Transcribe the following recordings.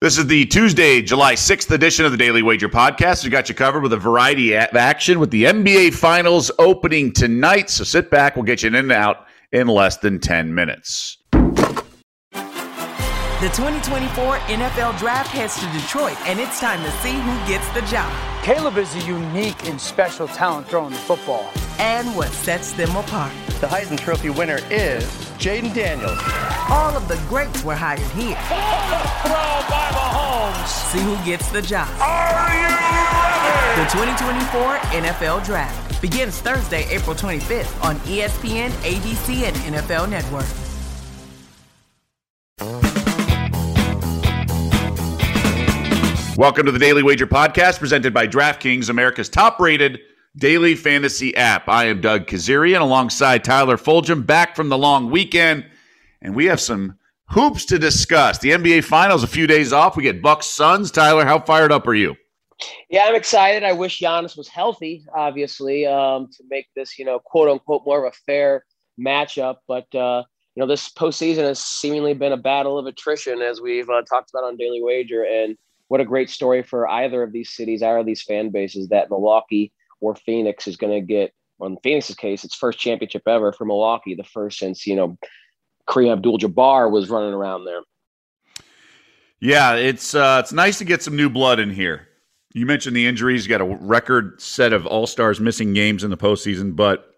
This is the Tuesday, July 6th edition of the Daily Wager podcast. We got you covered with a variety of action with the NBA Finals opening tonight. So sit back. We'll get you in and out in less than 10 minutes. The 2024 NFL Draft heads to Detroit, and it's time to see who gets the job. Caleb is a unique and special talent throwing the football. And what sets them apart. The Heisman Trophy winner is Jaden Daniels. All of the greats were hired here. Throw by Mahomes. See who gets the job. Are you ready? The 2024 NFL Draft begins Thursday, April 25th on ESPN, ABC, and NFL Network. Welcome to the Daily Wager podcast presented by DraftKings, America's top-rated daily fantasy app. I am Doug Kazarian alongside Tyler Fulgham, back from the long weekend, and we have some hoops to discuss. The NBA Finals, a few days off. We get Bucks Suns. Tyler, how fired up are you? Yeah, I'm excited. I wish Giannis was healthy, obviously, to make this, quote unquote, more of a fair matchup. But, this postseason has seemingly been a battle of attrition, as we've talked about on Daily Wager. And what a great story for either of these cities, either of these fan bases, that Milwaukee or Phoenix is going to get, well, in Phoenix's case, it's first championship ever for Milwaukee, the first since, Kareem Abdul-Jabbar was running around there. Yeah, it's nice to get some new blood in here. You mentioned the injuries. You got a record set of All-Stars missing games in the postseason, but,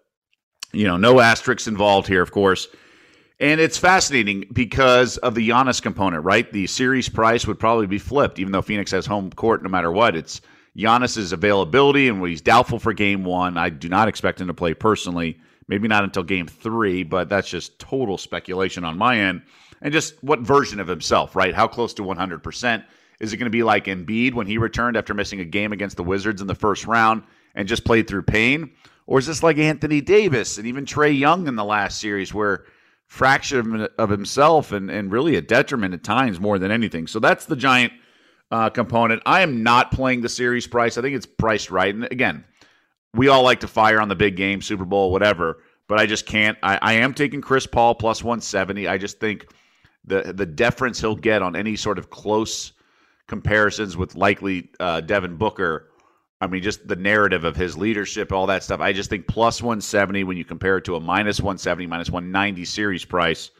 no asterisks involved here, of course. And it's fascinating because of the Giannis component, right? The series price would probably be flipped, even though Phoenix has home court no matter what. It's Giannis's availability, and when he's doubtful for game one, I do not expect him to play personally. Maybe not until game three, but that's just total speculation on my end. And just what version of himself, right? How close to 100%? Is it going to be like Embiid when he returned after missing a game against the Wizards in the first round and just played through pain? Or is this like Anthony Davis and even Trae Young in the last series where fraction of himself and really a detriment at times more than anything? So that's the giant component. I am not playing the series price. I think it's priced right. And again, we all like to fire on the big game, Super Bowl, whatever, but I just can't. I am taking Chris Paul plus 170. I just think the deference he'll get on any sort of close comparisons with likely Devin Booker, I mean, just the narrative of his leadership, all that stuff. I just think plus 170 when you compare it to a minus 170, minus 190 series price,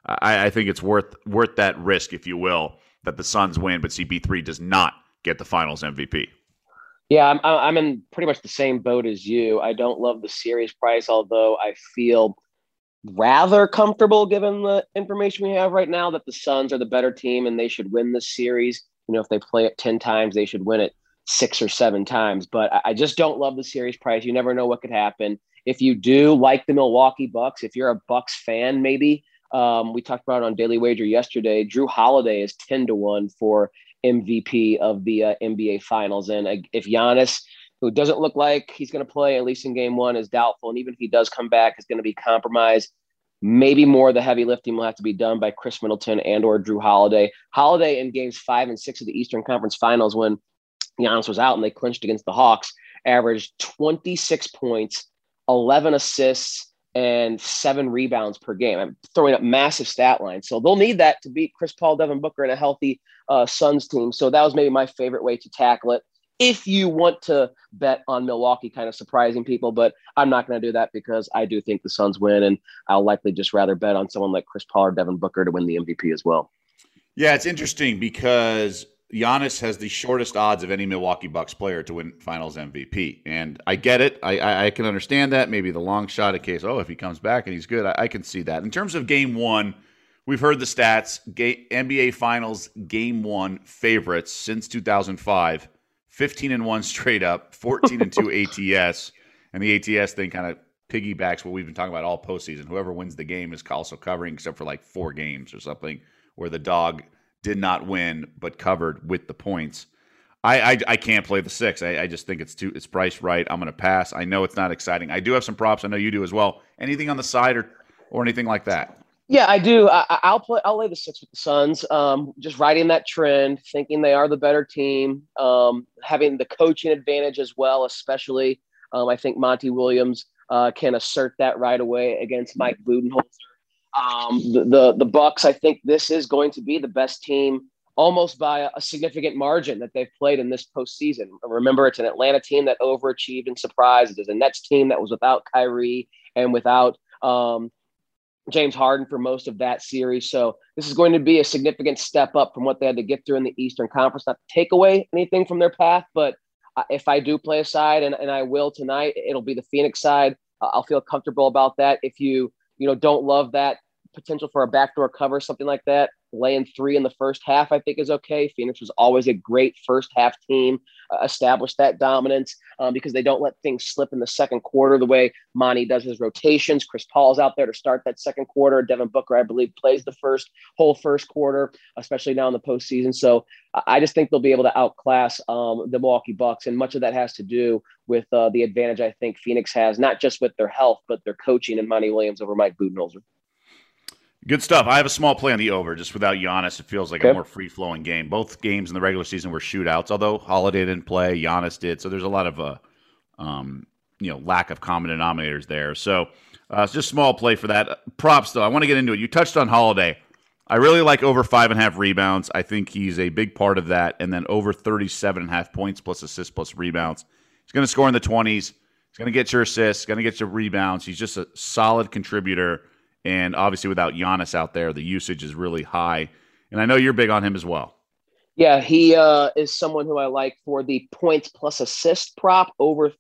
I think it's worth that risk, if you will, that the Suns win, but CP3 does not get the Finals MVP. Yeah, I'm in pretty much the same boat as you. I don't love the series price, although I feel rather comfortable given the information we have right now that the Suns are the better team and they should win this series. If they play it 10 times, they should win it 6 or 7 times. But I just don't love the series price. You never know what could happen. If you do like the Milwaukee Bucks, if you're a Bucks fan, maybe we talked about it on Daily Wager yesterday. Jrue Holiday is 10-1 for MVP of the NBA Finals. And if Giannis, who doesn't look like he's going to play, at least in game one, is doubtful, and even if he does come back, is going to be compromised, maybe more of the heavy lifting will have to be done by Chris Middleton and or Jrue Holiday. Holiday in games 5 and 6 of the Eastern Conference Finals, when Giannis was out and they clinched against the Hawks, averaged 26 points, 11 assists, and 7 rebounds per game. I'm throwing up massive stat lines. So they'll need that to beat Chris Paul, Devin Booker, and a healthy Suns team. So that was maybe my favorite way to tackle it, if you want to bet on Milwaukee kind of surprising people. But I'm not going to do that because I do think the Suns win, and I'll likely just rather bet on someone like Chris Paul or Devin Booker to win the MVP as well. Yeah, it's interesting because Giannis has the shortest odds of any Milwaukee Bucks player to win Finals MVP. And I get it. I can understand that. Maybe the long shot in case, if he comes back and he's good, I can see that. In terms of game one, we've heard the stats. NBA Finals game one favorites since 2005, 15-1 straight up, 14-2 ATS. And the ATS thing kind of piggybacks what we've been talking about all postseason. Whoever wins the game is also covering, except for like 4 games or something where the dog did not win but covered with the points. I can't play the 6. I just think it's priced right. I'm going to pass. I know it's not exciting. I do have some props. I know you do as well. Anything on the side or anything like that? Yeah, I do. I'll lay the 6 with the Suns. Just riding that trend, thinking they are the better team, having the coaching advantage as well, especially. I think Monty Williams can assert that right away against Mike Budenholzer. The Bucks, I think this is going to be the best team almost by a significant margin that they've played in this postseason. Remember, it's an Atlanta team that overachieved and surprised. It's a Nets team that was without Kyrie and without James Harden for most of that series. So this is going to be a significant step up from what they had to get through in the Eastern Conference. Not to take away anything from their path, but if I do play a side, and I will tonight, it'll be the Phoenix side. I'll feel comfortable about that. If you don't love that potential for a backdoor cover, something like that, laying 3 in the first half, I think is okay. Phoenix was always a great first half team, established that dominance because they don't let things slip in the second quarter the way Monty does his rotations. Chris Paul's out there to start that second quarter. Devin Booker, I believe, plays the whole first quarter, especially now in the postseason. So I just think they'll be able to outclass the Milwaukee Bucks, and much of that has to do with the advantage I think Phoenix has, not just with their health, but their coaching and Monty Williams over Mike Budenholzer. Good stuff. I have a small play on the over. Just without Giannis, it feels like a more free-flowing game. Both games in the regular season were shootouts, although Holiday didn't play, Giannis did. So there's a lot of lack of common denominators there. So it's just small play for that. Props, though. I want to get into it. You touched on Holiday. I really like over 5.5 rebounds. I think he's a big part of that. And then over 37.5 points plus assists plus rebounds. He's going to score in the 20s. He's going to get your assists, going to get your rebounds. He's just a solid contributor. And obviously without Giannis out there, the usage is really high. And I know you're big on him as well. Yeah, he is someone who I like for the points plus assist prop over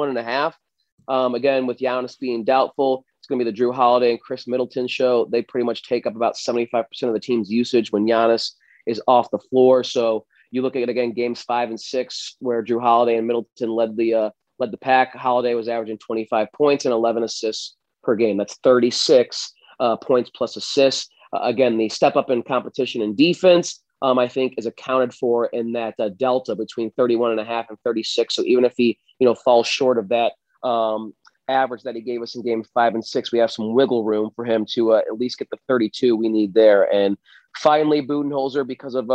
31.5. Again, with Giannis being doubtful, it's going to be the Drew Holiday and Chris Middleton show. They pretty much take up about 75% of the team's usage when Giannis is off the floor. So you look at it again, games 5 and 6, where Drew Holiday and Middleton led the pack. Holiday was averaging 25 points and 11 assists per game. That's 36 points plus assists. Again, the step up in competition and defense, I think, is accounted for in that delta between 31.5 and 36. So even if he, falls short of that average that he gave us in games 5 and 6, we have some wiggle room for him to at least get the 32 we need there. And finally, Budenholzer, because of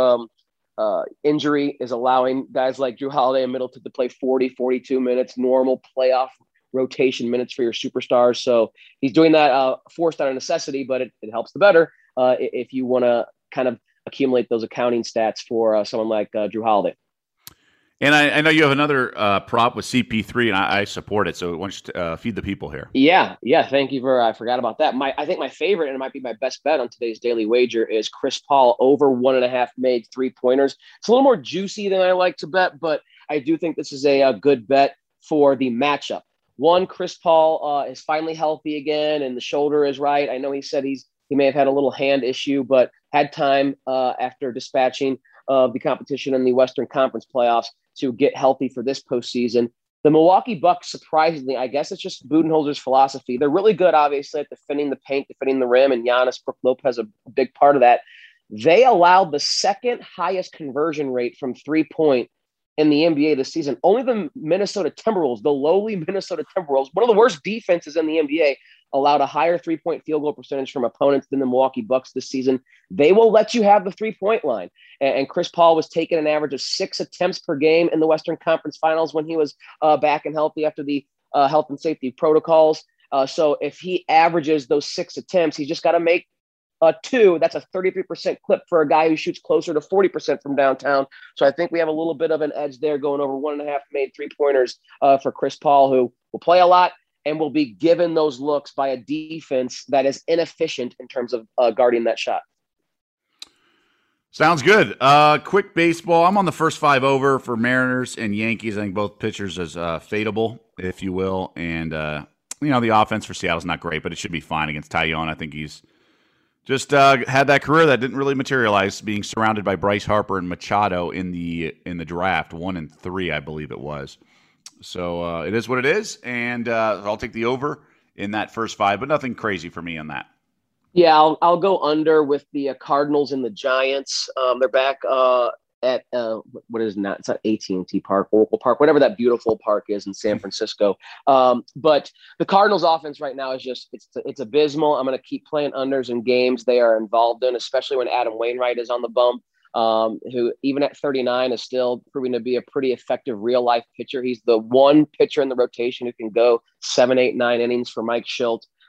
injury, is allowing guys like Drew Holiday and Middleton to play 40, 42 minutes, normal playoff rotation minutes for your superstars. So he's doing that forced out of necessity, but it helps the better if you want to kind of accumulate those accounting stats for someone like Drew Holiday. And I know you have another prop with CP3, and I support it. So why don't you feed the people here? Yeah. Thank you I forgot about that. I think my favorite, and it might be my best bet on today's daily wager, is Chris Paul over 1.5 made 3-pointers. It's a little more juicy than I like to bet, but I do think this is a good bet for the matchup. One, Chris Paul is finally healthy again, and the shoulder is right. I know he said he may have had a little hand issue, but had time after dispatching of the competition in the Western Conference playoffs to get healthy for this postseason. The Milwaukee Bucks, surprisingly, I guess it's just Budenholzer's philosophy. They're really good, obviously, at defending the paint, defending the rim, and Giannis, Brook Lopez, a big part of that. They allowed the second highest conversion rate from 3-point in the NBA this season. Only the Minnesota Timberwolves, the lowly Minnesota Timberwolves, one of the worst defenses in the NBA, allowed a higher 3-point field goal percentage from opponents than the Milwaukee Bucks this season. They will let you have the 3-point line. And Chris Paul was taking an average of 6 attempts per game in the Western Conference Finals when he was back and healthy after the health and safety protocols. So if he averages those 6 attempts, he's just got to make 2. That's a 33% clip for a guy who shoots closer to 40% from downtown. So I think we have a little bit of an edge there, going over 1.5 made 3-pointers for Chris Paul, who will play a lot and will be given those looks by a defense that is inefficient in terms of guarding that shot. Sounds good. Quick baseball. I'm on the first 5 over for Mariners and Yankees. I think both pitchers is fadeable, if you will. And, the offense for Seattle's not great, but it should be fine against Taillon. I think he's just had that career that didn't really materialize, being surrounded by Bryce Harper and Machado in the draft, 1 and 3, I believe it was. So it is what it is, and I'll take the over in that first 5, but nothing crazy for me on that. Yeah, I'll go under with the Cardinals and the Giants. They're back at what is not? It's not AT&T Park, Oracle Park, whatever that beautiful park is in San Francisco. But the Cardinals' offense right now is just it's abysmal. I'm going to keep playing unders in games they are involved in, especially when Adam Wainwright is on the bump. Who even at 39 is still proving to be a pretty effective real life pitcher. He's the one pitcher in the rotation who can go 7, 8, 9 innings for Mike Shildt.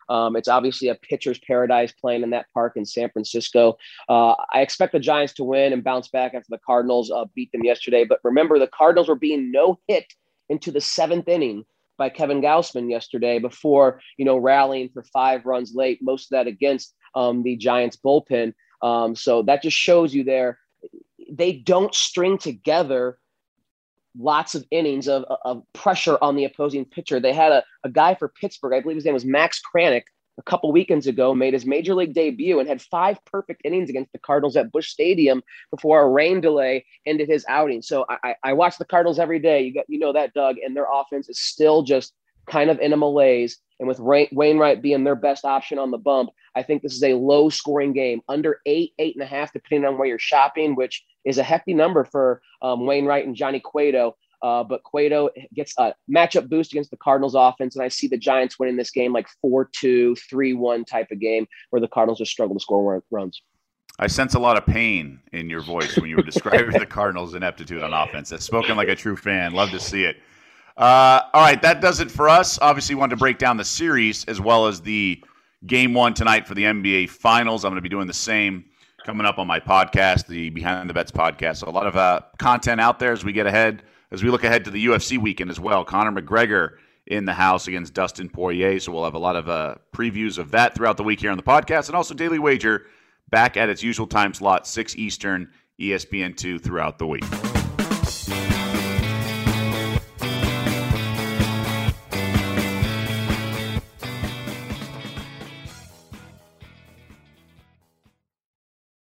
It's obviously a pitcher's paradise playing in that park in San Francisco. I expect the Giants to win and bounce back after the Cardinals beat them yesterday. But remember, the Cardinals were being no hit into the 7th inning by Kevin Gausman yesterday before, rallying for 5 runs late, most of that against the Giants bullpen. So that just shows you there, they don't string together lots of innings of pressure on the opposing pitcher. They had a guy for Pittsburgh, I believe his name was Max Kranick, a couple weekends ago, made his major league debut and had 5 perfect innings against the Cardinals at Busch Stadium before a rain delay ended his outing. So I watch the Cardinals every day. You know that, Doug, and their offense is still just kind of in a malaise. And with Wainwright being their best option on the bump, I think this is a low-scoring game, under 8.5, depending on where you're shopping, which is a hefty number for Wainwright and Johnny Cueto. But Cueto gets a matchup boost against the Cardinals offense, and I see the Giants winning this game like 4-2, 3-1 type of game where the Cardinals just struggle to score runs. I sense a lot of pain in your voice when you were describing the Cardinals' ineptitude on offense. That's spoken like a true fan. Love to see it. All right, that does it for us. Obviously, wanted to break down the series as well as the Game 1 tonight for the NBA Finals. I'm going to be doing the same coming up on my podcast, the Behind the Bets podcast. So a lot of content out there as we look ahead to the UFC weekend as well. Conor McGregor in the house against Dustin Poirier. So we'll have a lot of previews of that throughout the week here on the podcast. And also Daily Wager back at its usual time slot, 6 Eastern, ESPN2 throughout the week.